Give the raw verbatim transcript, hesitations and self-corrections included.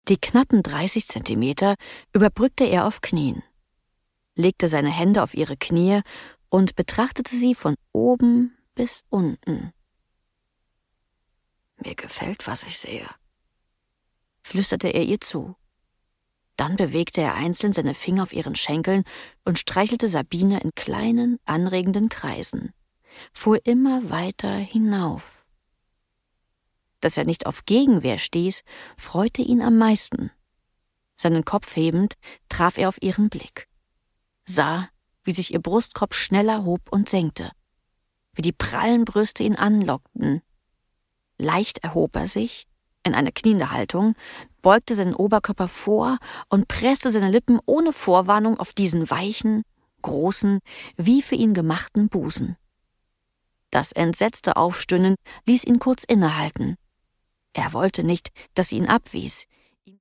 Die knappen dreißig Zentimeter überbrückte er auf Knien, legte seine Hände auf ihre Knie und betrachtete sie von oben bis unten. »Mir gefällt, was ich sehe«, flüsterte er ihr zu. Dann bewegte er einzeln seine Finger auf ihren Schenkeln und streichelte Sabine in kleinen, anregenden Kreisen, fuhr immer weiter hinauf. Dass er nicht auf Gegenwehr stieß, freute ihn am meisten. Seinen Kopf hebend, traf er auf ihren Blick, sah, wie sich ihr Brustkorb schneller hob und senkte, wie die prallen Brüste ihn anlockten. Leicht erhob er sich, in eine kniende Haltung, beugte seinen Oberkörper vor und presste seine Lippen ohne Vorwarnung auf diesen weichen, großen, wie für ihn gemachten Busen. Das entsetzte Aufstöhnen ließ ihn kurz innehalten. Er wollte nicht, dass sie ihn abwies,